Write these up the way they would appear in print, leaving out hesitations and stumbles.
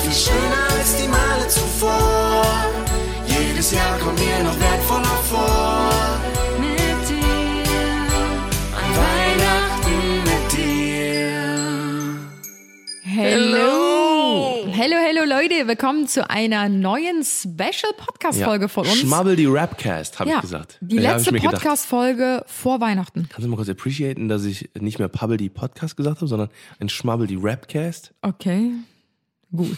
heute schöner als die Male zuvor. Jedes Jahr kommt mir noch wertvoller vor. Mit dir, an Weihnachten mit dir. Hello Leute, willkommen zu einer neuen Special-Podcast-Folge von uns. Schmabbel die Rapcast, habe ich gesagt. Die letzte Podcast-Folge vor Weihnachten. Kannst du mal kurz appreciaten, dass ich nicht mehr Pabbel die Podcast gesagt habe, sondern ein Schmabbel die Rapcast? Okay, gut.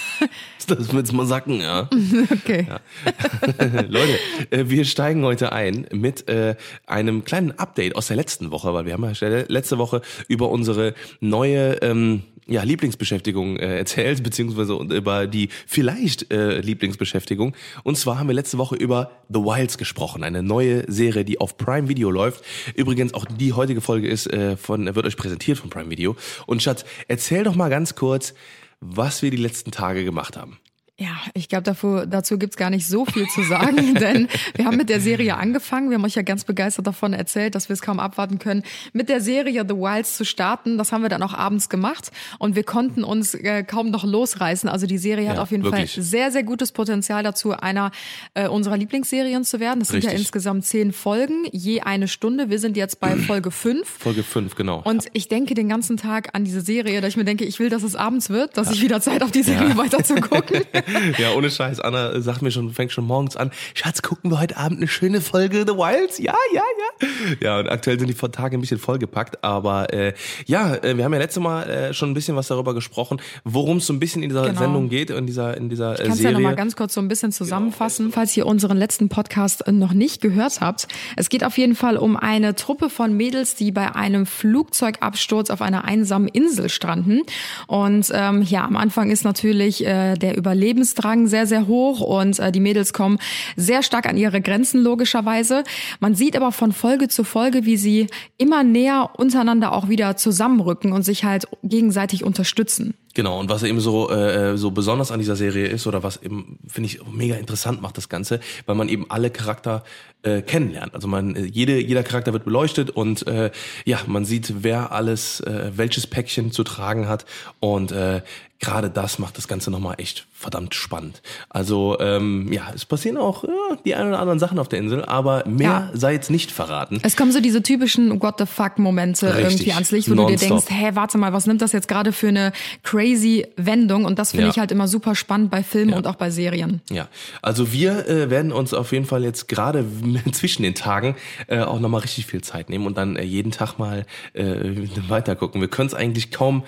Das wird's mal sacken, ja. Okay. Ja. Leute, wir steigen heute ein mit einem kleinen Update aus der letzten Woche, weil wir haben ja letzte Woche über unsere neue Lieblingsbeschäftigung erzählt, beziehungsweise über die vielleicht Lieblingsbeschäftigung. Und zwar haben wir letzte Woche über The Wilds gesprochen, eine neue Serie, die auf Prime Video läuft. Übrigens auch die heutige Folge wird euch präsentiert von Prime Video. Und Schatz, erzähl doch mal ganz kurz, was wir die letzten Tage gemacht haben. Ja, ich glaube, dazu gibt's gar nicht so viel zu sagen, denn wir haben mit der Serie angefangen. Wir haben euch ja ganz begeistert davon erzählt, dass wir es kaum abwarten können, mit der Serie The Wilds zu starten. Das haben wir dann auch abends gemacht und wir konnten uns kaum noch losreißen. Also die Serie hat auf jeden Fall sehr, sehr gutes Potenzial dazu, einer unserer Lieblingsserien zu werden. Das sind ja insgesamt 10 Folgen, je eine Stunde. Wir sind jetzt bei Folge 5. Folge 5, genau. Und ich denke den ganzen Tag an diese Serie, dass ich mir denke, ich will, dass es abends wird, dass ich wieder Zeit habe, die Serie weiter zu gucken. Ja, ohne Scheiß. Anna fängt schon morgens an. Schatz, gucken wir heute Abend eine schöne Folge The Wilds? Ja. Ja, und aktuell sind die Tage ein bisschen vollgepackt. Aber wir haben ja letztes Mal schon ein bisschen was darüber gesprochen, worum es so ein bisschen in dieser Sendung geht, in dieser Serie. Ich kann es ja nochmal ganz kurz so ein bisschen zusammenfassen, falls ihr unseren letzten Podcast noch nicht gehört habt. Es geht auf jeden Fall um eine Truppe von Mädels, die bei einem Flugzeugabsturz auf einer einsamen Insel stranden. Und am Anfang ist natürlich der Überlebensdrang sehr, sehr hoch und die Mädels kommen sehr stark an ihre Grenzen, logischerweise. Man sieht aber von Folge zu Folge, wie sie immer näher untereinander auch wieder zusammenrücken und sich halt gegenseitig unterstützen. Genau, und was eben so besonders an dieser Serie ist, oder was eben, finde ich, mega interessant macht das Ganze, weil man eben alle Charakter kennenlernt. Also jeder Charakter wird beleuchtet und man sieht, wer alles welches Päckchen zu tragen hat und gerade das macht das Ganze nochmal echt verdammt spannend. Also es passieren auch die ein oder anderen Sachen auf der Insel, aber mehr sei jetzt nicht verraten. Es kommen so diese typischen What the fuck Momente irgendwie ans Licht, wo du dir denkst, warte mal, was nimmt das jetzt gerade für eine crazy Wendung? Und das finde ich halt immer super spannend bei Filmen und auch bei Serien. Ja, also wir werden uns auf jeden Fall jetzt gerade zwischen den Tagen auch nochmal richtig viel Zeit nehmen und dann jeden Tag mal weiter gucken. Wir können es eigentlich kaum,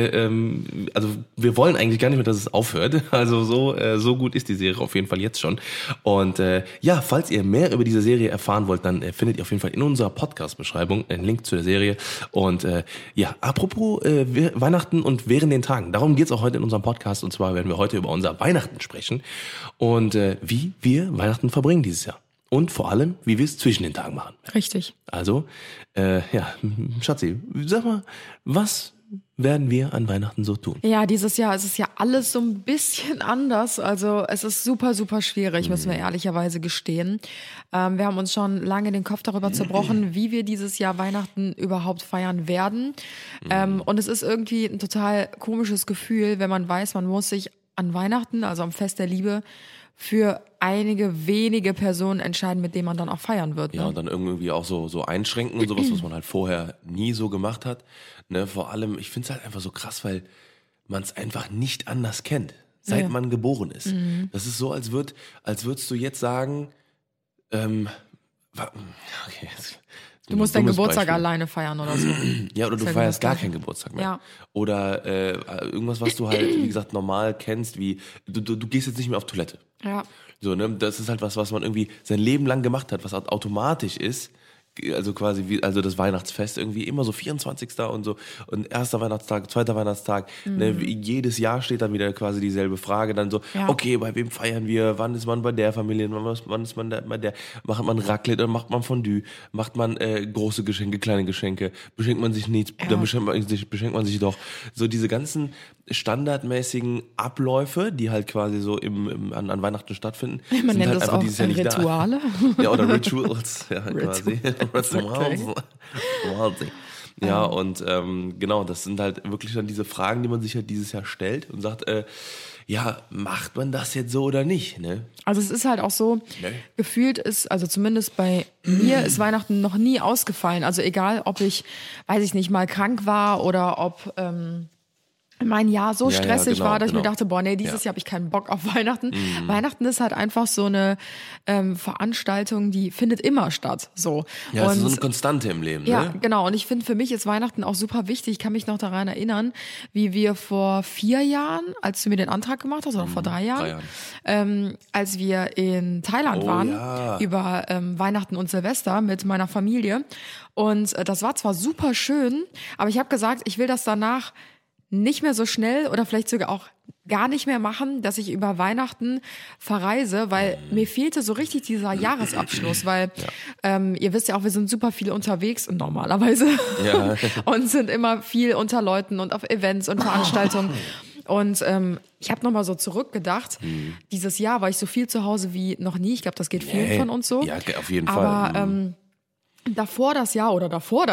wir wollen eigentlich gar nicht mehr, dass es aufhört. Also so gut ist die Serie auf jeden Fall jetzt schon. Und falls ihr mehr über diese Serie erfahren wollt, dann findet ihr auf jeden Fall in unserer Podcast-Beschreibung einen Link zu der Serie. Und apropos Weihnachten und während den Tagen, darum geht's auch heute in unserem Podcast. Und zwar werden wir heute über unser Weihnachten sprechen und wie wir Weihnachten verbringen dieses Jahr. Und vor allem, wie wir es zwischen den Tagen machen. Richtig. Also, Schatzi, sag mal, was werden wir an Weihnachten so tun? Ja, dieses Jahr ist es ja alles so ein bisschen anders. Also es ist super, super schwierig, müssen wir ehrlicherweise gestehen. Wir haben uns schon lange den Kopf darüber zerbrochen, wie wir dieses Jahr Weihnachten überhaupt feiern werden. Und es ist irgendwie ein total komisches Gefühl, wenn man weiß, man muss sich an Weihnachten, also am Fest der Liebe, für einige wenige Personen entscheiden, mit denen man dann auch feiern wird. Ne? Ja, und dann irgendwie auch so einschränken und sowas, was man halt vorher nie so gemacht hat. Ne, vor allem, ich finde es halt einfach so krass, weil man es einfach nicht anders kennt, seit man geboren ist. Das ist so, als würdest du jetzt sagen, du musst deinen Geburtstag alleine feiern oder so. Ja, oder du feierst gar keinen Geburtstag mehr. Ja. Oder irgendwas, was du halt, wie gesagt, normal kennst, wie du gehst jetzt nicht mehr auf Toilette. Ja. So, ne, das ist halt was man irgendwie sein Leben lang gemacht hat, was automatisch ist. Also quasi also das Weihnachtsfest irgendwie immer so 24. und so und erster Weihnachtstag, zweiter Weihnachtstag. Ne, jedes Jahr steht dann wieder quasi dieselbe Frage. Dann so, okay, bei wem feiern wir? Wann ist man bei der Familie? Wann ist man bei der? Macht man Raclette oder macht man Fondue? Macht man große Geschenke, kleine Geschenke? Beschenkt man sich nichts? Dann beschenkt man sich doch. So diese ganzen standardmäßigen Abläufe, die halt quasi so an Weihnachten stattfinden. Man nennt halt das auch dieses Jahr nicht Rituale. Da. Ja, oder Rituals, ja, quasi. Ja, und genau, das sind halt wirklich dann diese Fragen, die man sich halt dieses Jahr stellt und sagt, ja, macht man das jetzt so oder nicht, ne? Also es ist halt auch so, gefühlt ist, also zumindest bei mir ist Weihnachten noch nie ausgefallen. Also egal, ob ich, weiß ich nicht, mal krank war oder ob mein Jahr so stressig war, dass ich mir dachte, boah, nee, dieses Jahr habe ich keinen Bock auf Weihnachten. Weihnachten ist halt einfach so eine Veranstaltung, die findet immer statt. So. Ja, es ist so eine Konstante im Leben. Ja, ne? Genau. Und ich finde, für mich ist Weihnachten auch super wichtig. Ich kann mich noch daran erinnern, wie wir vor 4 Jahren, als du mir den Antrag gemacht hast, oder vor 3 Jahren, als wir in Thailand waren, über Weihnachten und Silvester mit meiner Familie. Und das war zwar super schön, aber ich habe gesagt, ich will das danach nicht mehr so schnell oder vielleicht sogar auch gar nicht mehr machen, dass ich über Weihnachten verreise, weil mir fehlte so richtig dieser Jahresabschluss, weil ihr wisst ja auch, wir sind super viel unterwegs normalerweise und sind immer viel unter Leuten und auf Events und Veranstaltungen. Und ich habe nochmal so zurückgedacht, dieses Jahr war ich so viel zu Hause wie noch nie. Ich glaube, das geht vielen von uns so. Ja, auf jeden Fall. Aber davor das Jahr oder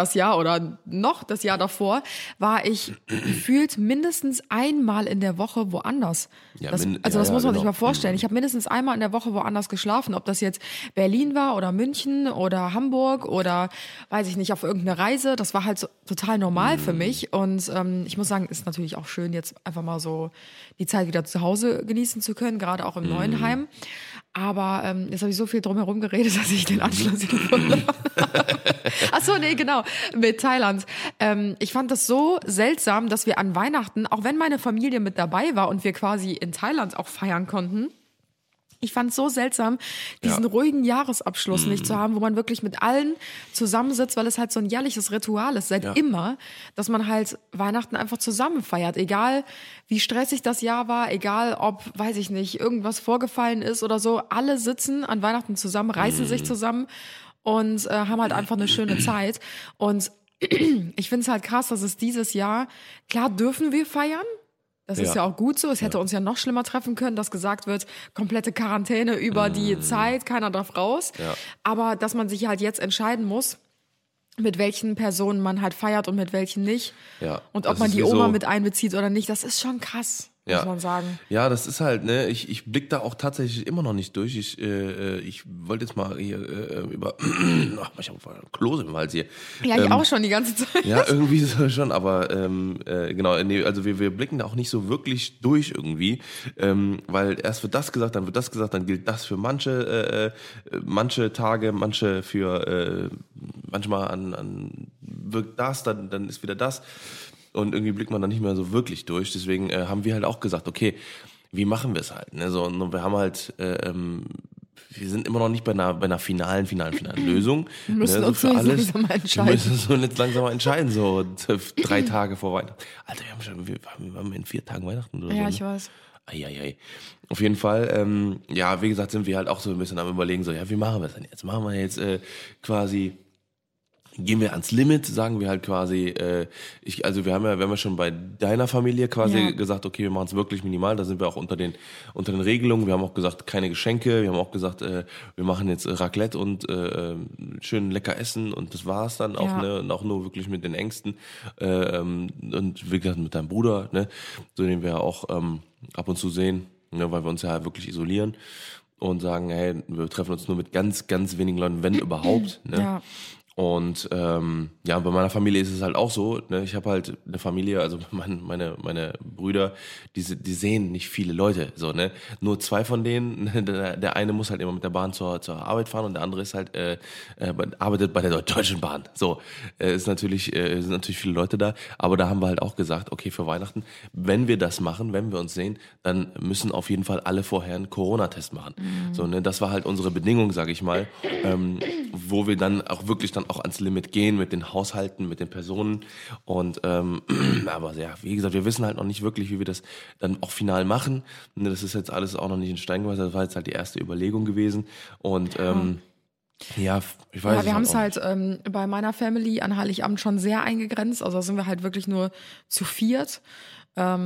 noch das Jahr davor war ich gefühlt mindestens einmal in der Woche woanders. Ja, das muss man sich mal vorstellen. Ich habe mindestens einmal in der Woche woanders geschlafen, ob das jetzt Berlin war oder München oder Hamburg oder weiß ich nicht, auf irgendeine Reise. Das war halt so total normal für mich und ich muss sagen, ist natürlich auch schön, jetzt einfach mal so die Zeit wieder zu Hause genießen zu können, gerade auch im neuen Heim. Aber jetzt habe ich so viel drumherum geredet, dass ich den Anschluss gefunden habe. Ach so, nee, genau, mit Thailand. Ich fand das so seltsam, dass wir an Weihnachten, auch wenn meine Familie mit dabei war und wir quasi in Thailand auch feiern konnten, ich fand es so seltsam, diesen ruhigen Jahresabschluss nicht zu haben, wo man wirklich mit allen zusammensitzt, weil es halt so ein jährliches Ritual ist, seit immer, dass man halt Weihnachten einfach zusammen feiert. Egal, wie stressig das Jahr war, egal, ob, weiß ich nicht, irgendwas vorgefallen ist oder so. Alle sitzen an Weihnachten zusammen, reißen sich zusammen und haben halt einfach eine schöne Zeit. Und ich finde es halt krass, dass es dieses Jahr, klar dürfen wir feiern, das ist ja auch gut so. Es hätte uns ja noch schlimmer treffen können, dass gesagt wird, komplette Quarantäne über die Zeit, keiner darf raus. Ja. Aber dass man sich halt jetzt entscheiden muss, mit welchen Personen man halt feiert und mit welchen nicht. Ja. Und ob man die Oma mit einbezieht oder nicht, das ist schon krass. Muss man sagen. Ja, das ist halt, ne, ich blick da auch tatsächlich immer noch nicht durch. Ich wollte jetzt mal hier über, ich habe voll Klose im Hals hier. Ja, ich auch schon die ganze Zeit. Ja, irgendwie so schon, aber genau, nee, also wir blicken da auch nicht so wirklich durch irgendwie, weil erst wird das gesagt, dann wird das gesagt, dann gilt das für manche Tage, manche für manchmal an wirkt das, dann ist wieder das. Und irgendwie blickt man da nicht mehr so wirklich durch. Deswegen haben wir halt auch gesagt, okay, wie machen wir es halt? Ne? So, und wir haben halt, wir sind immer noch nicht bei einer finalen Lösung. Wir müssen uns so langsam mal entscheiden. Wir müssen uns jetzt langsam mal entscheiden, so 3 Tage vor Weihnachten. Alter, wir haben in 4 Tagen Weihnachten oder so. Ja, ich weiß. Eieiei. Auf jeden Fall, ja, wie gesagt, sind wir halt auch so ein bisschen am Überlegen, so, ja, wie machen wir es denn jetzt? Machen wir jetzt quasi... Gehen wir ans Limit, sagen wir halt quasi, wir haben ja schon bei deiner Familie quasi gesagt, okay, wir machen es wirklich minimal, da sind wir auch unter den Regelungen, wir haben auch gesagt, keine Geschenke, wir haben auch gesagt, wir machen jetzt Raclette und schön lecker essen und das war's dann auch, ne, und auch nur wirklich mit den Engsten und wie gesagt mit deinem Bruder, ne, so den wir auch ab und zu sehen, ne, weil wir uns ja wirklich isolieren und sagen, hey, wir treffen uns nur mit ganz, ganz wenigen Leuten, wenn überhaupt, ne. Ja. Und ja, bei meiner Familie ist es halt auch so, ne? Ich habe halt eine Familie, also meine Brüder, die sehen nicht viele Leute, so, ne? Nur 2 von denen, der eine muss halt immer mit der Bahn zur Arbeit fahren und der andere ist halt arbeitet bei der Deutschen Bahn. So, sind natürlich viele Leute da, aber da haben wir halt auch gesagt, okay, für Weihnachten, wenn wir das machen, wenn wir uns sehen, dann müssen auf jeden Fall alle vorher einen Corona-Test machen. So, ne? Das war halt unsere Bedingung, sage ich mal, wo wir dann auch wirklich dann auch ans Limit gehen mit den Haushalten, mit den Personen und aber ja, wie gesagt, wir wissen halt noch nicht wirklich, wie wir das dann auch final machen. Das ist jetzt alles auch noch nicht in Stein gemeißelt, das war jetzt halt die erste Überlegung gewesen und ja, ich weiß. Ja, wir haben es halt bei meiner Family an Heiligabend schon sehr eingegrenzt, also da sind wir halt wirklich nur zu 4.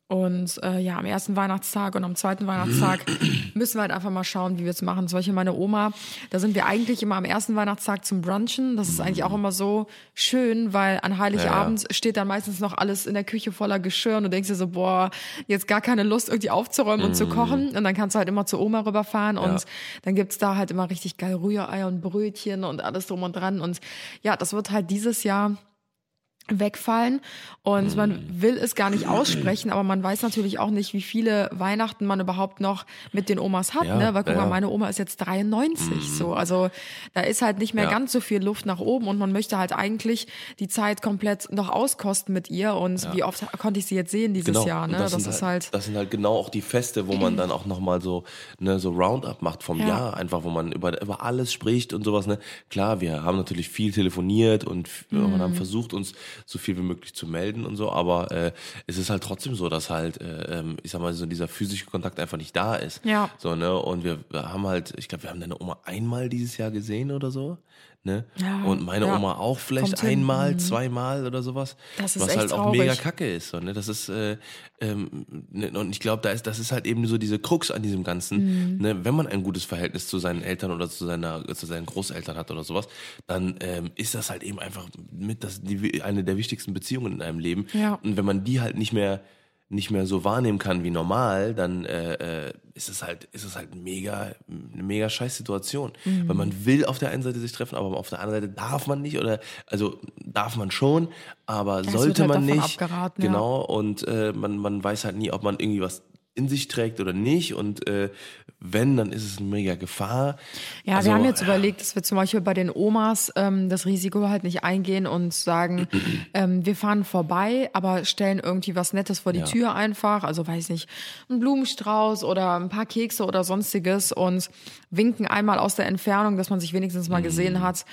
Und am ersten Weihnachtstag und am zweiten Weihnachtstag müssen wir halt einfach mal schauen, wie wir es machen. Zum Beispiel meine Oma, da sind wir eigentlich immer am ersten Weihnachtstag zum Brunchen. Das ist eigentlich auch immer so schön, weil an Heiligabend steht dann meistens noch alles in der Küche voller Geschirr und du denkst dir so, boah, jetzt gar keine Lust irgendwie aufzuräumen und zu kochen. Und dann kannst du halt immer zur Oma rüberfahren und dann gibt's da halt immer richtig geil Rührei und Brötchen und alles drum und dran. Und ja, das wird halt dieses Jahr wegfallen und man will es gar nicht aussprechen, aber man weiß natürlich auch nicht, wie viele Weihnachten man überhaupt noch mit den Omas hat, ne? Weil guck mal, meine Oma ist jetzt 93, so, also da ist halt nicht mehr ganz so viel Luft nach oben und man möchte halt eigentlich die Zeit komplett noch auskosten mit ihr und wie oft konnte ich sie jetzt sehen dieses Jahr, ne? Das sind halt genau auch die Feste, wo man dann auch nochmal so, ne, so Roundup macht vom Jahr, einfach, wo man über alles spricht und sowas, ne? Klar, wir haben natürlich viel telefoniert und man haben versucht, uns so viel wie möglich zu melden und so, aber es ist halt trotzdem so, dass halt, ich sag mal, so dieser physische Kontakt einfach nicht da ist. Ja. So, ne, und wir haben halt, ich glaube, wir haben deine Oma einmal dieses Jahr gesehen oder so, ne? Ja, und meine Oma auch vielleicht einmal, zweimal oder sowas. Das ist was echt halt auch traurig. mega kacke ist, so, ne? Das ist, ne, und ich glaube, das ist halt eben so diese Krux an diesem Ganzen, ne? Wenn man ein gutes Verhältnis zu seinen Eltern oder zu seinen Großeltern hat oder sowas, dann ist das halt eben einfach eine der wichtigsten Beziehungen in einem Leben. Ja. Und wenn man die halt nicht mehr so wahrnehmen kann wie normal, dann ist es halt eine mega scheiß Situation. Weil man will auf der einen Seite sich treffen, aber auf der anderen Seite darf man nicht also darf man schon, aber sollte man nicht. Abgeraten, genau, und man weiß halt nie, ob man irgendwie was in sich trägt oder nicht und wenn, dann ist es eine mega Gefahr. Ja, also, wir haben jetzt überlegt, dass wir zum Beispiel bei den Omas das Risiko halt nicht eingehen und sagen, wir fahren vorbei, aber stellen irgendwie was Nettes vor die Tür einfach, also weiß nicht, einen Blumenstrauß oder ein paar Kekse oder sonstiges und winken einmal aus der Entfernung, dass man sich wenigstens mal gesehen hat.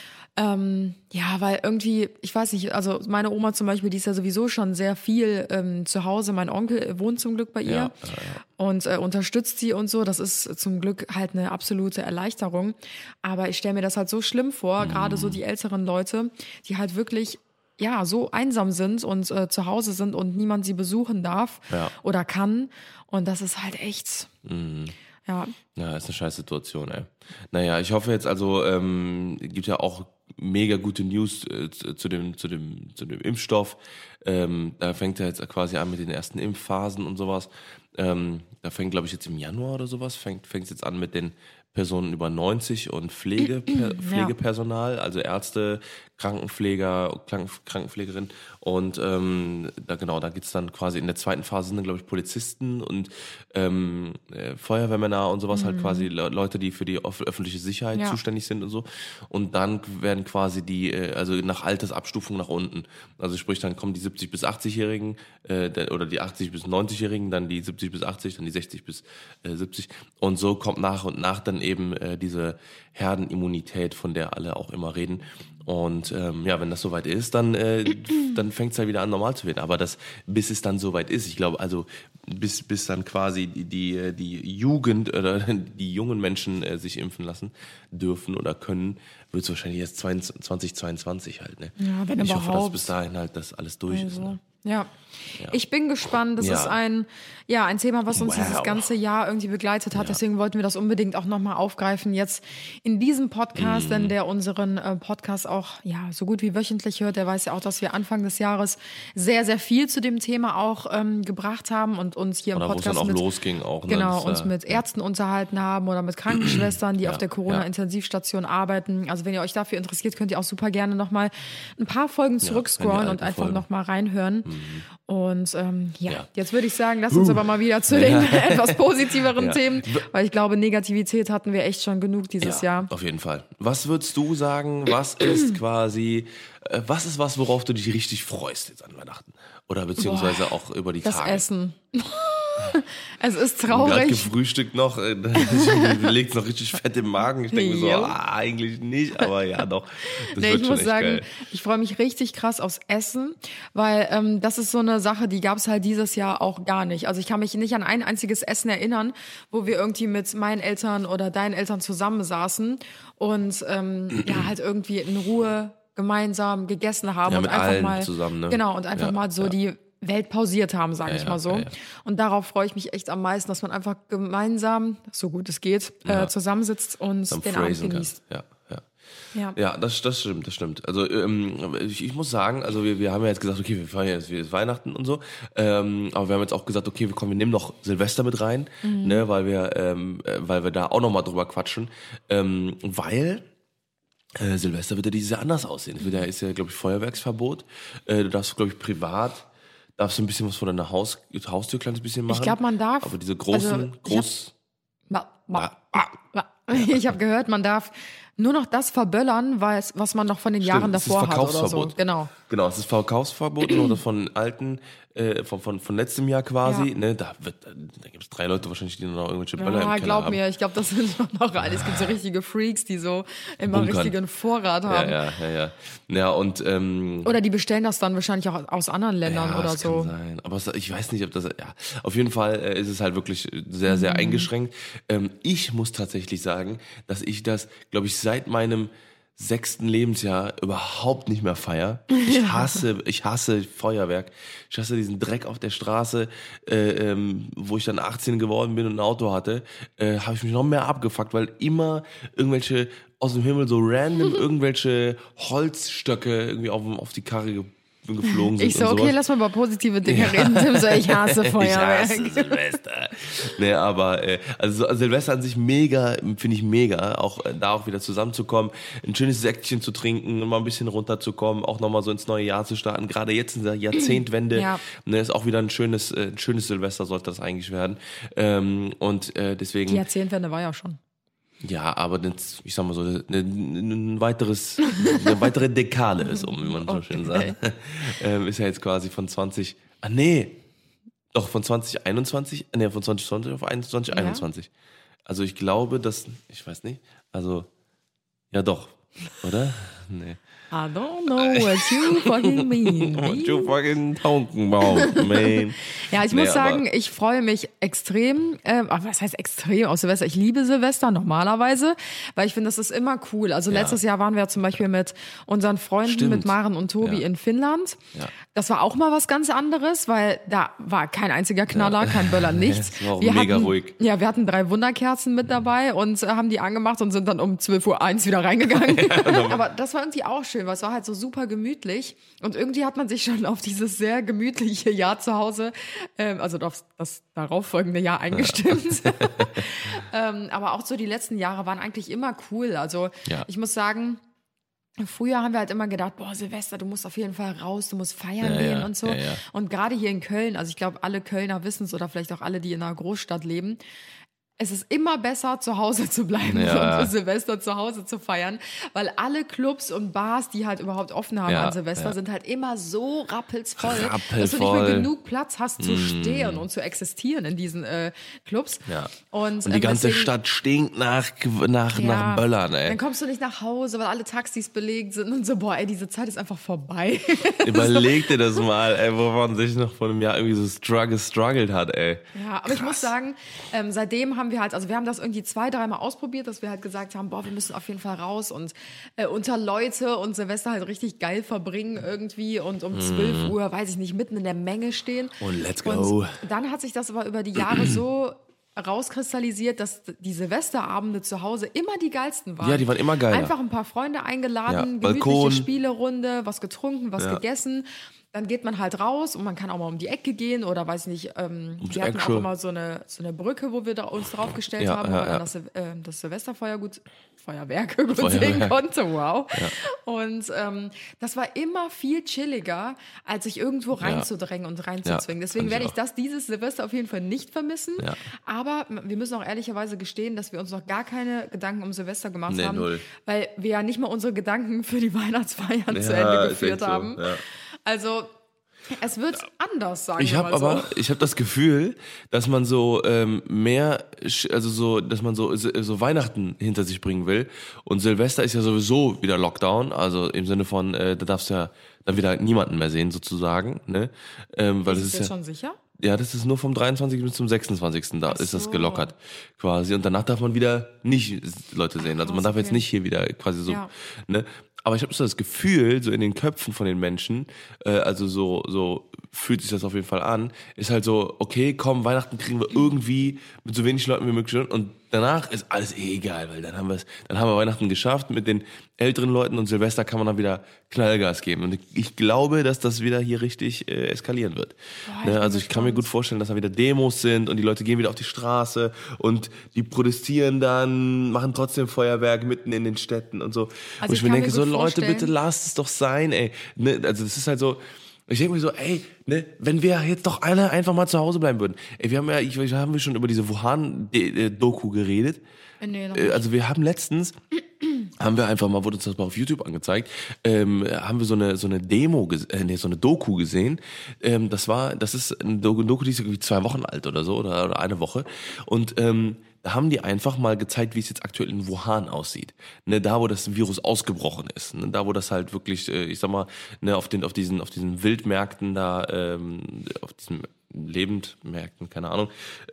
Weil irgendwie, ich weiß nicht, also meine Oma zum Beispiel, die ist ja sowieso schon sehr viel zu Hause. Mein Onkel wohnt zum Glück bei ihr und unterstützt sie und so. Das ist zum Glück halt eine absolute Erleichterung. Aber ich stelle mir das halt so schlimm vor, gerade so die älteren Leute, die halt wirklich so einsam sind und zu Hause sind und niemand sie besuchen darf oder kann. Und das ist halt echt... Ja, ist eine scheiß Situation, ey. Naja, ich hoffe jetzt also, gibt ja auch mega gute News zu dem Impfstoff. Da fängt er jetzt quasi an mit den ersten Impfphasen und sowas. Da fängt, glaube ich, jetzt im Januar oder sowas, fängt es jetzt an mit den Personen über 90 und Pflegepersonal, also Ärzte, Krankenpfleger, Krankenpflegerin und da geht's dann quasi in der zweiten Phase sind, glaube ich, Polizisten und Feuerwehrmänner und sowas, halt quasi Leute, die für die öffentliche Sicherheit zuständig sind und so. Und dann werden quasi also nach Altersabstufung nach unten. Also sprich, dann kommen die 70 bis 80-Jährigen oder die 80 bis 90-Jährigen, dann die 70 bis 80, dann die 60 bis 70 und so kommt nach und nach dann eben diese Herdenimmunität, von der alle auch immer reden. Und wenn das soweit ist, dann fängt es halt wieder an, normal zu werden. Aber bis es dann soweit ist, ich glaube, also bis dann quasi die Jugend oder die jungen Menschen sich impfen lassen dürfen oder können, wird es wahrscheinlich erst 2022 halt. Ne? Ja, wenn ich überhaupt. hoffe, dass bis dahin halt das alles durch ist. Ne? Ja, ich bin gespannt. Das ist ein Thema, was uns dieses ganze Jahr irgendwie begleitet hat. Deswegen wollten wir das unbedingt auch nochmal aufgreifen jetzt in diesem Podcast, denn der unseren Podcast auch so gut wie wöchentlich hört, der weiß ja auch, dass wir Anfang des Jahres sehr, sehr viel zu dem Thema auch gebracht haben und uns hier im Podcast wo es dann auch losging auch. Ne? Genau, uns mit Ärzten unterhalten haben oder mit Krankenschwestern, die auf der Corona-Intensivstation arbeiten. Also wenn ihr euch dafür interessiert, könnt ihr auch super gerne nochmal ein paar Folgen zurückscrollen und einfach nochmal reinhören. Und jetzt würde ich sagen, lass uns aber mal wieder zu den etwas positiveren Themen, weil ich glaube, Negativität hatten wir echt schon genug dieses Jahr. Auf jeden Fall. Was würdest du sagen, was ist quasi, worauf du dich richtig freust jetzt an Weihnachten? Oder beziehungsweise auch über die das Tage? Das Essen. Es ist traurig. Gerade gefrühstückt noch, legt noch richtig fett im Magen. Ich denke mir so, eigentlich nicht, aber ja doch. Das wird ich muss sagen, geil. Ich freue mich richtig krass aufs Essen, weil das ist so eine Sache, die gab es halt dieses Jahr auch gar nicht. Also ich kann mich nicht an ein einziges Essen erinnern, wo wir irgendwie mit meinen Eltern oder deinen Eltern zusammensaßen und halt irgendwie in Ruhe gemeinsam gegessen haben und mit einfach allen mal zusammen, ne? Genau, und einfach mal so die Welt pausiert haben, sage ich mal so. Ja. Und darauf freue ich mich echt am meisten, dass man einfach gemeinsam, so gut es geht, zusammensitzt und den Abend genießt. Ja, das stimmt. Also ich muss sagen, also wir haben ja jetzt gesagt, okay, wir feiern jetzt Weihnachten und so, aber wir haben jetzt auch gesagt, okay, wir nehmen noch Silvester mit rein, ne, weil wir da auch nochmal drüber quatschen, weil Silvester wird ja dieses Jahr anders aussehen. Ist ja, glaube ich, Feuerwerksverbot. Du darfst, glaube ich, privat ein bisschen was von deiner Haustür kleines bisschen machen. Ich glaube, man darf. Aber diese großen, ich habe gehört, man darf nur noch das verböllern, was man noch von den Jahren davor hat oder so. Genau, es ist Verkaufsverbot, nur von alten, von letztem Jahr quasi. Ja. Ne, da gibt es 3 Leute wahrscheinlich, die noch irgendwelche Böller im Keller glaub haben. mir, ich glaube, das sind noch alle. Es gibt so richtige Freaks, die so immer richtigen Vorrat haben. Ja, und oder die bestellen das dann wahrscheinlich auch aus anderen Ländern oder das so. Kann sein. Aber ich weiß nicht, ob das. Ja, auf jeden Fall ist es halt wirklich sehr, sehr eingeschränkt. Ich muss tatsächlich sagen, dass ich das, glaube ich, seit meinem 6. Lebensjahr überhaupt nicht mehr feier. Ich hasse Feuerwerk. Ich hasse diesen Dreck auf der Straße. Wo ich dann 18 geworden bin und ein Auto hatte, habe ich mich noch mehr abgefuckt, weil immer irgendwelche aus dem Himmel so random irgendwelche Holzstöcke irgendwie auf die Karre geflogen sind. Ich so, okay, lass mal über positive Dinge reden. Tim so, ich hasse Feuerwerk. Ich hasse Silvester. Nee, aber also Silvester an sich mega, finde ich mega, auch da auch wieder zusammenzukommen, ein schönes Säckchen zu trinken, mal ein bisschen runterzukommen, auch nochmal so ins neue Jahr zu starten. Gerade jetzt in der Jahrzehntwende, ist auch wieder ein schönes Silvester sollte das eigentlich werden. Und deswegen. Die Jahrzehntwende war ja schon. Ja, aber ich sag mal so, eine weitere Dekade ist wie man so schön sagt. Ist ja jetzt quasi von 2021, von 2020 auf 2021. Ja? Also ich glaube, ich weiß nicht, also, ja doch, oder? Nee. I don't know what you fucking mean. What you fucking talking about, man. Ja, ich muss sagen, ich freue mich extrem, was heißt extrem auf Silvester? Ich liebe Silvester normalerweise, weil ich finde, das ist immer cool. Also letztes Jahr waren wir zum Beispiel mit unseren Freunden, mit Maren und Tobi in Finnland. Ja. Das war auch mal was ganz anderes, weil da war kein einziger Knaller, kein Böller, nichts. Das war auch mega ruhig. Ja, wir hatten 3 Wunderkerzen mit dabei und haben die angemacht und sind dann um 12:01 wieder reingegangen. Aber das war irgendwie auch schön, weil es war halt so super gemütlich und irgendwie hat man sich schon auf dieses sehr gemütliche Jahr zu Hause, also auf das darauffolgende Jahr eingestimmt. Aber auch so die letzten Jahre waren eigentlich immer cool. Also ich muss sagen, früher haben wir halt immer gedacht, boah, Silvester, du musst auf jeden Fall raus, du musst feiern gehen und so. Ja. Und gerade hier in Köln, also ich glaube, alle Kölner wissen es oder vielleicht auch alle, die in einer Großstadt leben, es ist immer besser, zu Hause zu bleiben und Silvester zu Hause zu feiern, weil alle Clubs und Bars, die halt überhaupt offen haben an Silvester, sind halt immer so rappelsvoll, dass du nicht mehr genug Platz hast zu stehen und zu existieren in diesen Clubs. Ja. Und die ganze Stadt stinkt nach Böllern, ey. Dann kommst du nicht nach Hause, weil alle Taxis belegt sind und so, boah, ey, diese Zeit ist einfach vorbei. Überleg dir das mal, ey, wo man sich noch vor einem Jahr irgendwie so gestruggelt hat, ey. Ja, aber ich muss sagen, seitdem haben wir haben das irgendwie 2-3 Mal ausprobiert, dass wir halt gesagt haben, boah, wir müssen auf jeden Fall raus und unter Leute und Silvester halt richtig geil verbringen irgendwie und um 12 Uhr, weiß ich nicht, mitten in der Menge stehen. Und let's go. Und dann hat sich das aber über die Jahre so rauskristallisiert, dass die Silvesterabende zu Hause immer die geilsten waren. Ja, die waren immer geil. Einfach ein paar Freunde eingeladen, Balkon. gemütliche Spielerunde, was getrunken, was gegessen. Dann geht man halt raus und man kann auch mal um die Ecke gehen oder weiß nicht, wir hatten auch immer so eine Brücke, wo wir uns draufgestellt haben, wo man das Silvesterfeuerwerk gut sehen konnte, wow. Ja. Und das war immer viel chilliger, als sich irgendwo reinzudrängen und reinzuzwingen. Deswegen werde ich dieses Silvester auf jeden Fall nicht vermissen. Ja. Aber wir müssen auch ehrlicherweise gestehen, dass wir uns noch gar keine Gedanken um Silvester gemacht haben, weil wir ja nicht mal unsere Gedanken für die Weihnachtsfeiern zu Ende geführt haben. Ja. Also, es wird anders, sagen wir mal so. Ich habe das Gefühl, dass man so dass man so Weihnachten hinter sich bringen will. Und Silvester ist ja sowieso wieder Lockdown, also im Sinne von, da darfst du ja dann wieder niemanden mehr sehen, sozusagen. Ne? Weil das ist jetzt schon sicher? Ja, das ist nur vom 23. bis zum 26. Da ist das gelockert quasi. Und danach darf man wieder nicht Leute sehen. Also man darf jetzt nicht hier wieder quasi so, ne? Aber ich habe so das Gefühl, so in den Köpfen von den Menschen, also so fühlt sich das auf jeden Fall an, ist halt so, okay, komm, Weihnachten kriegen wir irgendwie mit so wenig Leuten wie möglich und danach ist alles egal, weil dann haben wir Weihnachten geschafft mit den älteren Leuten und Silvester kann man dann wieder Knallgas geben. Und ich glaube, dass das wieder hier richtig eskalieren wird. Boah, also ich kann mir gut vorstellen, dass da wieder Demos sind und die Leute gehen wieder auf die Straße und die protestieren dann, machen trotzdem Feuerwerk mitten in den Städten und so. Also und ich mir denke so, Leute, bitte lasst es doch sein, ey. Ne? Also das ist halt so, ich denke mir so, ey, ne, wenn wir jetzt doch alle einfach mal zu Hause bleiben würden. Ey, haben wir schon über diese Wuhan-Doku geredet? Nee, noch nicht. Also wir haben letztens, wurde uns das mal auf YouTube angezeigt, haben wir so eine Doku gesehen. Das ist eine Doku, die ist irgendwie 2 Wochen alt oder so, oder eine Woche. Und da haben die einfach mal gezeigt, wie es jetzt aktuell in Wuhan aussieht. Ne, da, wo das Virus ausgebrochen ist. Ne, da, wo das halt wirklich, ich sag mal, ne, auf diesen Wildmärkten da, auf diesen Lebendmärkten, keine Ahnung,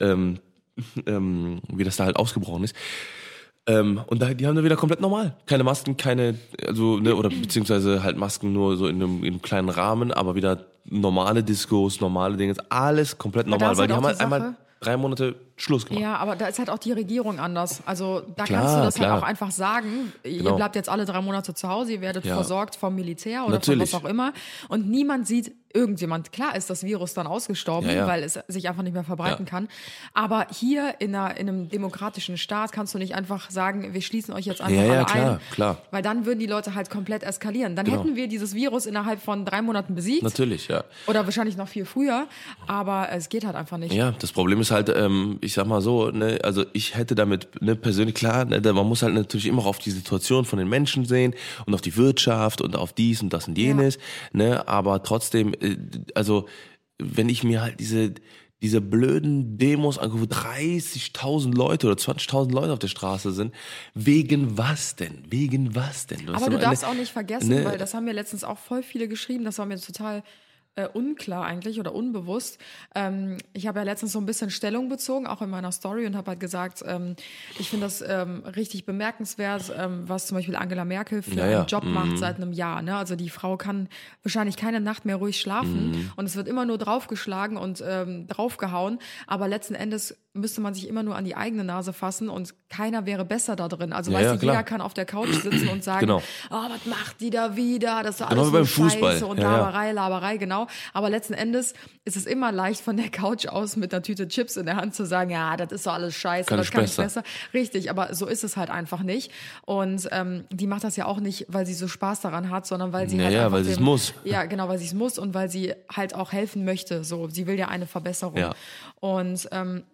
wie das da halt ausgebrochen ist. Und die haben da wieder komplett normal. Keine Masken, oder beziehungsweise halt Masken nur so in einem kleinen Rahmen, aber wieder normale Diskos, normale Dinge, alles komplett normal, weil die haben halt einmal 3 Monate Schluss gemacht. Ja, aber da ist halt auch die Regierung anders. Also da kannst du das halt auch einfach sagen, ihr bleibt jetzt alle 3 Monate zu Hause, ihr werdet versorgt vom Militär oder von was auch immer. Und niemand sieht irgendjemand. Klar ist das Virus dann ausgestorben, weil es sich einfach nicht mehr verbreiten kann. Aber hier in einem demokratischen Staat kannst du nicht einfach sagen, wir schließen euch jetzt einfach alle ein. Klar. Weil dann würden die Leute halt komplett eskalieren. Dann hätten wir dieses Virus innerhalb von 3 Monaten besiegt. Natürlich, ja. Oder wahrscheinlich noch viel früher. Aber es geht halt einfach nicht. Ja, das Problem ist halt, ich sag mal so, ne, also ich hätte damit, ne, persönlich, klar, ne, man muss halt natürlich immer auf die Situation von den Menschen sehen und auf die Wirtschaft und auf dies und das und jenes, ne, aber trotzdem, also wenn ich mir halt diese blöden Demos angucke, wo 30.000 Leute oder 20.000 Leute auf der Straße sind, wegen was denn? Aber du darfst auch nicht vergessen, weil das haben mir letztens auch voll viele geschrieben, das war mir total unklar eigentlich oder unbewusst. Ich habe ja letztens so ein bisschen Stellung bezogen, auch in meiner Story und habe halt gesagt, ich finde das richtig bemerkenswert, was zum Beispiel Angela Merkel für einen Job macht seit einem Jahr. Ne? Also die Frau kann wahrscheinlich keine Nacht mehr ruhig schlafen und es wird immer nur draufgeschlagen und draufgehauen, aber letzten Endes müsste man sich immer nur an die eigene Nase fassen und keiner wäre besser da drin. Also jeder kann auf der Couch sitzen und sagen, was macht die da wieder? Das ist alles nur Scheiße und Laberei, genau. Aber letzten Endes ist es immer leicht, von der Couch aus mit einer Tüte Chips in der Hand zu sagen, ja, das ist doch alles Scheiße, das kann ich besser. Richtig, aber so ist es halt einfach nicht. Und die macht das ja auch nicht, weil sie so Spaß daran hat, sondern weil sie weil sie es muss. Ja, genau, weil sie es muss und weil sie halt auch helfen möchte. So, sie will ja eine Verbesserung. Ja. Und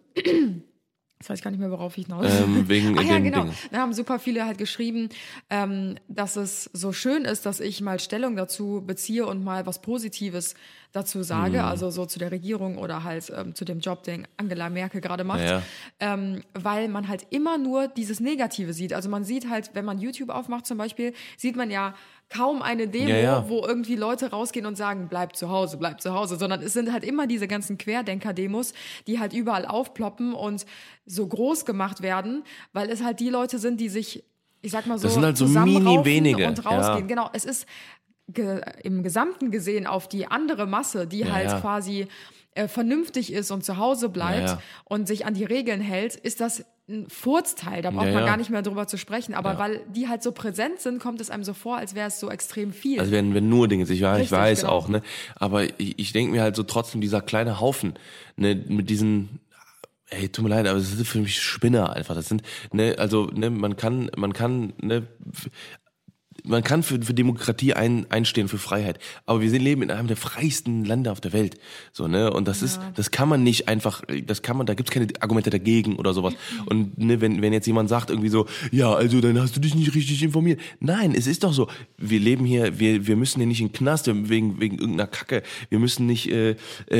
jetzt weiß ich gar nicht mehr, worauf ich hinaus wegen genau. Da haben super viele halt geschrieben, dass es so schön ist, dass ich mal Stellung dazu beziehe und mal was Positives dazu sage, also so zu der Regierung oder halt zu dem Job, den Angela Merkel gerade macht, weil man halt immer nur dieses Negative sieht. Also man sieht halt, wenn man YouTube aufmacht zum Beispiel, sieht man ja kaum eine Demo, wo irgendwie Leute rausgehen und sagen, bleib zu Hause, sondern es sind halt immer diese ganzen Querdenker-Demos, die halt überall aufploppen und so groß gemacht werden, weil es halt die Leute sind, die sich, ich sag mal so, das sind halt so mini wenige und rausgehen. Genau, es ist im Gesamten gesehen auf die andere Masse, die quasi vernünftig ist und zu Hause bleibt und sich an die Regeln hält, ist das ein Furzteil, da braucht man gar nicht mehr drüber zu sprechen, aber weil die halt so präsent sind, kommt es einem so vor, als wäre es so extrem viel. Also wenn nur Dinge, ich weiß genau. auch, ne, aber ich denke mir halt so trotzdem, dieser kleine Haufen, ne, mit diesen, ey, tut mir leid, aber das sind für mich Spinner einfach, das sind, ne, also, ne, man kann, ne, man kann für Demokratie einstehen, für Freiheit. Aber wir leben in einem der freiesten Länder auf der Welt. So, ne? Und das kann man nicht einfach, da gibt's keine Argumente dagegen oder sowas. Und ne, wenn jetzt jemand sagt irgendwie so, ja, also dann hast du dich nicht richtig informiert. Nein, es ist doch so. Wir leben hier, wir müssen hier nicht in den Knast wegen irgendeiner Kacke. Wir müssen nicht, wir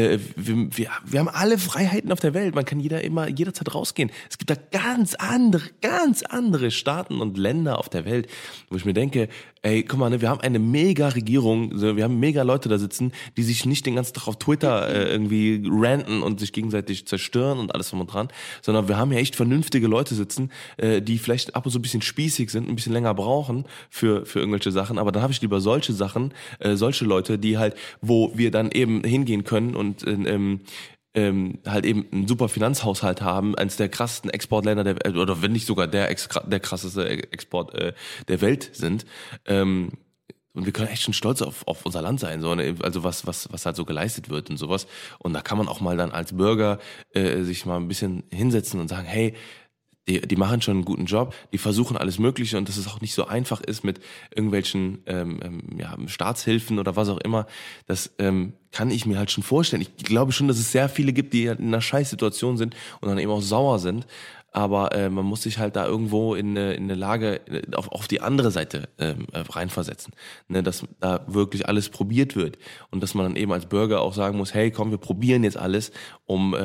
haben alle Freiheiten auf der Welt. Man kann jederzeit rausgehen. Es gibt da ganz andere Staaten und Länder auf der Welt, wo ich mir denke, denke, ey, guck mal, ne, wir haben eine mega Regierung, wir haben mega Leute da sitzen, die sich nicht den ganzen Tag auf Twitter irgendwie ranten und sich gegenseitig zerstören und alles drum und dran, sondern wir haben ja echt vernünftige Leute sitzen, die vielleicht ab und zu ein bisschen spießig sind, ein bisschen länger brauchen für irgendwelche Sachen, aber dann habe ich lieber solche Sachen, solche Leute, die halt, wo wir dann eben hingehen können und halt eben einen super Finanzhaushalt haben, eines der krassesten Exportländer der Welt, oder wenn nicht sogar der krasseste Export der Welt sind. Und wir können echt schon stolz auf unser Land sein, so, ne? Also was halt so geleistet wird und sowas. Und da kann man auch mal dann als Bürger sich mal ein bisschen hinsetzen und sagen, hey, die machen schon einen guten Job, die versuchen alles Mögliche und dass es auch nicht so einfach ist mit irgendwelchen Staatshilfen oder was auch immer, das kann ich mir halt schon vorstellen. Ich glaube schon, dass es sehr viele gibt, die in einer Scheißsituation sind und dann eben auch sauer sind, aber man muss sich halt da irgendwo in eine Lage auf die andere Seite reinversetzen, ne, dass da wirklich alles probiert wird und dass man dann eben als Bürger auch sagen muss, hey, komm, wir probieren jetzt alles, um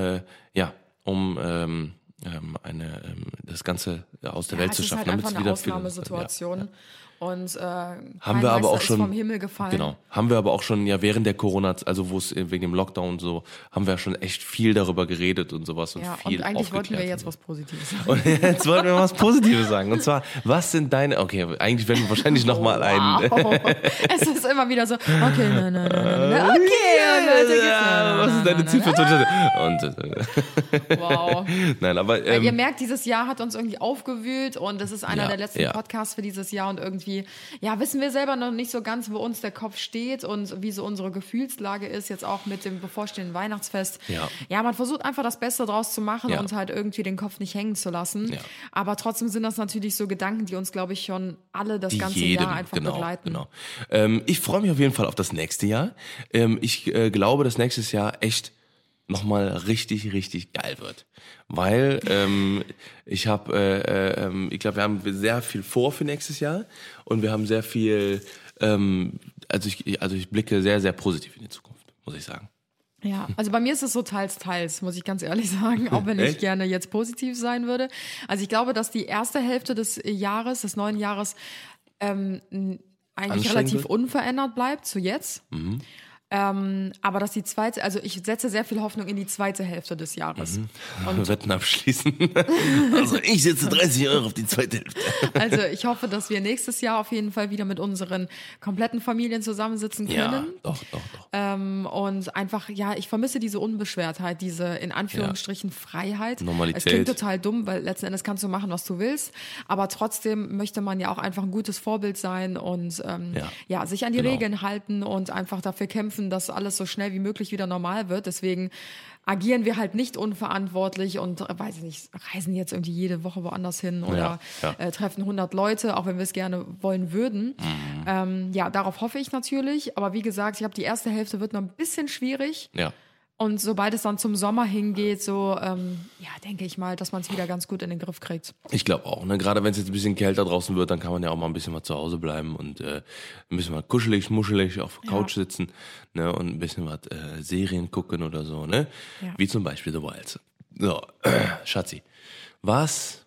das Ganze aus der Welt zu schaffen. Es ist halt einfach eine Ausnahmesituation. Und haben wir aber auch schon vom Himmel gefallen. Genau, haben wir aber auch schon während der Corona, also wo es wegen dem Lockdown so, haben wir ja schon echt viel darüber geredet und sowas und viel und eigentlich wollten wir jetzt was Positives sagen. Und jetzt wollten wir was Positives sagen. Und zwar, was sind deine? Okay, eigentlich werden wir wahrscheinlich noch mal Es ist immer wieder so. Okay, nein. Was ist deine Ziel für 2020? Wow. Nein, aber ihr merkt, dieses Jahr hat uns irgendwie aufgewühlt und das ist einer der letzten Podcasts für dieses Jahr und irgendwie wissen wir selber noch nicht so ganz, wo uns der Kopf steht und wie so unsere Gefühlslage ist, jetzt auch mit dem bevorstehenden Weihnachtsfest. Ja, man versucht einfach das Beste draus zu machen und halt irgendwie den Kopf nicht hängen zu lassen. Ja. Aber trotzdem sind das natürlich so Gedanken, die uns, glaube ich, schon alle das ganze Jahr einfach begleiten. Genau. Ich freue mich auf jeden Fall auf das nächste Jahr. Ich glaube, dass nächstes Jahr echt nochmal richtig, richtig geil wird. Weil ich glaube, wir haben sehr viel vor für nächstes Jahr und wir haben sehr viel, also ich blicke sehr, sehr positiv in die Zukunft, muss ich sagen. Ja, also bei mir ist es so teils, muss ich ganz ehrlich sagen, auch wenn ich gerne jetzt positiv sein würde. Also ich glaube, dass die erste Hälfte des neuen Jahres, eigentlich relativ unverändert bleibt zu jetzt. Mhm. Aber dass die zweite, also ich setze sehr viel Hoffnung in die zweite Hälfte des Jahres. Und Wetten abschließen. Also ich setze 30 € auf die zweite Hälfte. Also ich hoffe, dass wir nächstes Jahr auf jeden Fall wieder mit unseren kompletten Familien zusammensitzen können. Ja, doch. Und einfach, ich vermisse diese Unbeschwertheit, diese in Anführungsstrichen Freiheit. Normalität. Es klingt total dumm, weil letzten Endes kannst du machen, was du willst. Aber trotzdem möchte man ja auch einfach ein gutes Vorbild sein und sich an die Regeln halten und einfach dafür kämpfen, dass alles so schnell wie möglich wieder normal wird. Deswegen agieren wir halt nicht unverantwortlich und, weiß ich nicht, reisen jetzt irgendwie jede Woche woanders hin oder treffen 100 Leute, auch wenn wir es gerne wollen würden. Mhm. Darauf hoffe ich natürlich. Aber wie gesagt, ich glaube, die erste Hälfte wird noch ein bisschen schwierig. Ja. Und sobald es dann zum Sommer hingeht, denke ich mal, dass man es wieder ganz gut in den Griff kriegt. Ich glaube auch, ne? Gerade wenn es jetzt ein bisschen kälter draußen wird, dann kann man ja auch mal ein bisschen mal zu Hause bleiben und ein bisschen mal kuschelig, muschelig auf der Couch sitzen, ne? Und ein bisschen was Serien gucken oder so, ne? Ja. Wie zum Beispiel The Wilds. So, Schatzi, was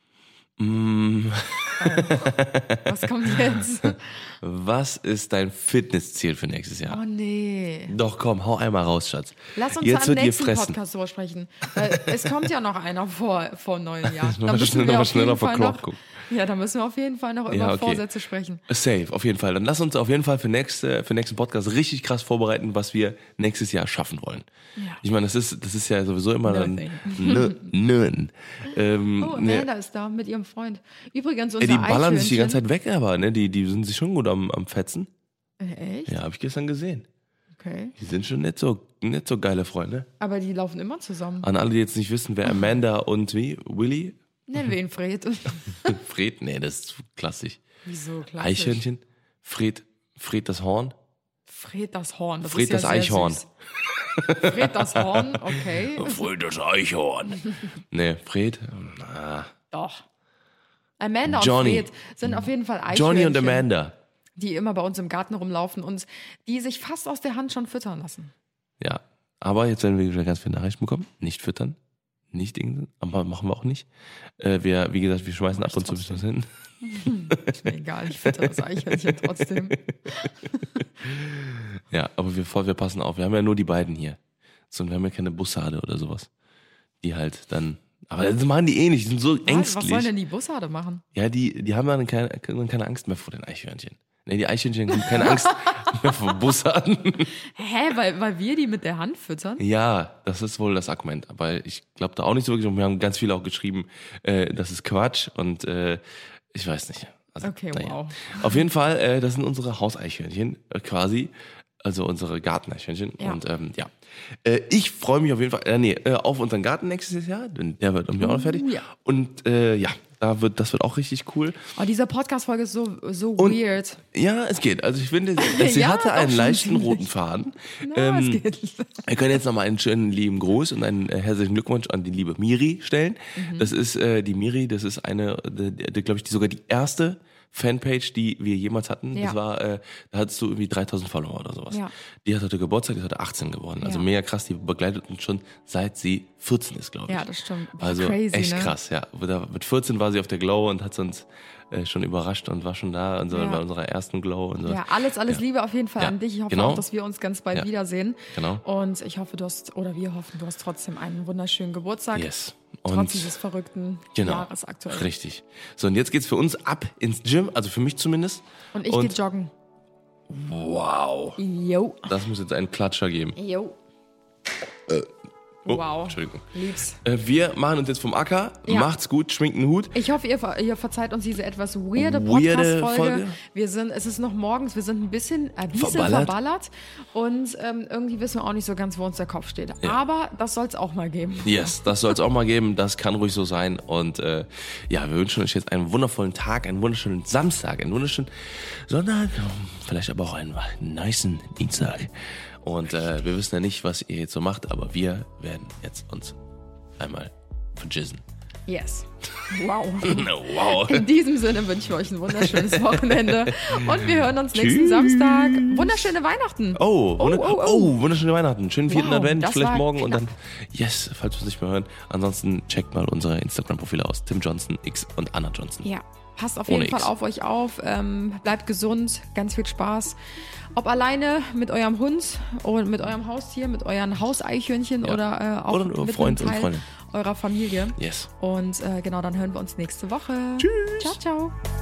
Was kommt jetzt? Was ist dein Fitnessziel für nächstes Jahr? Oh nee. Doch, komm, hau einmal raus, Schatz. Lass uns am nächsten Podcast drüber sprechen. Weil es kommt ja noch einer vor neuen Jahr. Da müssen wir schneller vor Clock gucken. Ja, da müssen wir auf jeden Fall noch über Vorsätze sprechen. Safe, auf jeden Fall. Dann lass uns auf jeden Fall für nächsten Podcast richtig krass vorbereiten, was wir nächstes Jahr schaffen wollen. Ja. Ich meine, das ist ja sowieso immer dann Amanda ist da mit ihrem Freund. Übrigens unser die ballern sich die ganze Zeit weg, aber ne, die sind sich schon gut am Fetzen. Echt? Ja, habe ich gestern gesehen. Okay. Die sind schon nicht so geile Freunde. Aber die laufen immer zusammen. An alle, die jetzt nicht wissen, wer Amanda und Willi? Nennen wir ihn Fred. Fred? Nee, das ist klassisch. Wieso klassisch? Eichhörnchen? Fred das Horn? Fred das Horn. Das Fred ist ja das Eichhorn. Fred das Horn, okay. Fred das Eichhorn. Nee, Fred? Doch. Amanda Johnny. Und Fred sind auf jeden Fall Eichhörnchen. Johnny und Amanda. Die immer bei uns im Garten rumlaufen und die sich fast aus der Hand schon füttern lassen. Ja, aber jetzt werden wir wieder ganz viele Nachrichten bekommen. Nicht füttern. nicht Ding, aber machen wir auch nicht. Wie gesagt, wir schmeißen ab und zu ein bisschen hin. Ist mir egal, ich fütter das Eichhörnchen trotzdem. Ja, aber wir passen auf. Wir haben ja nur die beiden hier. So, wir haben ja keine Bussarde oder sowas. Die halt dann. Aber das machen die eh nicht, die sind so ängstlich. Was sollen denn die Bussarde machen? Ja, die haben dann keine Angst mehr vor den Eichhörnchen. Nee, die Eichhörnchen haben keine Angst mehr vor Bussarden. Hä, weil wir die mit der Hand füttern? Ja, das ist wohl das Argument. Aber ich glaube da auch nicht so wirklich. Und wir haben ganz viele auch geschrieben, das ist Quatsch und ich weiß nicht. Also, okay, wow. Auf jeden Fall, das sind unsere Hauseichhörnchen quasi. Also unsere Garteneichhörnchen. Ja. Und ich freue mich auf jeden Fall auf unseren Garten nächstes Jahr, denn der wird um Jahr noch fertig. Ja. Und das wird auch richtig cool. Oh, diese Podcast-Folge ist so weird. Ja, es geht. Also ich finde, sie hatte einen leichten roten Faden. Es geht. Wir können jetzt nochmal einen schönen lieben Gruß und einen herzlichen Glückwunsch an die liebe Miri stellen. Das ist die Miri, das ist glaube ich, sogar die erste Fanpage, die wir jemals hatten. Ja. Das war, da hattest du irgendwie 3000 Follower oder sowas. Ja. Die hat heute Geburtstag, die ist heute 18 geworden. Also mega krass, die begleitet uns schon seit sie 14 ist, glaube ich. Ja, das stimmt. Also crazy, echt ne? Krass, ja. Mit 14 war sie auf der Glow und hat uns schon überrascht und war schon da und so bei unserer ersten Glow und so. Ja, alles Liebe auf jeden Fall an dich. Ich hoffe auch, dass wir uns ganz bald wiedersehen. Genau. Und ich hoffe, wir hoffen, du hast trotzdem einen wunderschönen Geburtstag. Yes. Trotz dieses verrückten Jahres aktuell. Richtig. So, und jetzt geht's für uns ab ins Gym, also für mich zumindest. Und ich gehe joggen. Wow. Jo. Das muss jetzt einen Klatscher geben. Jo. Oh, wow. Entschuldigung. Lieb's. Wir machen uns jetzt vom Acker. Ja. Macht's gut, schminkt einen Hut. Ich hoffe, ihr verzeiht uns diese etwas weirde Podcast-Folge. Es ist noch morgens, wir sind ein bisschen verballert. Und irgendwie wissen wir auch nicht so ganz, wo uns der Kopf steht. Ja. Aber das soll's auch mal geben. Yes, das soll's auch mal geben. Das kann ruhig so sein. Und wir wünschen euch jetzt einen wundervollen Tag, einen wunderschönen Samstag, einen wunderschönen Sonntag, vielleicht aber auch einen nicen Dienstag. Und wir wissen ja nicht, was ihr jetzt so macht, aber wir werden jetzt uns einmal verjissen. Yes. Wow. Wow. In diesem Sinne wünschen wir euch ein wunderschönes Wochenende. Und wir hören uns nächsten Samstag. Wunderschöne Weihnachten. Wunderschöne Weihnachten. Schönen 4. Advent, vielleicht morgen. Knapp. Und dann, yes, falls wir es nicht mehr hören. Ansonsten checkt mal unsere Instagram-Profile aus. Tim Johnson X und Anna Johnson. Ja. Passt auf jeden Fall auf euch auf. Bleibt gesund. Ganz viel Spaß. Ob alleine mit eurem Hund oder mit eurem Haustier, mit euren Hauseichhörnchen oder auch oder mit Freund einem und Teil Freundin eurer Familie. Yes. Und dann hören wir uns nächste Woche. Tschüss. Ciao, ciao.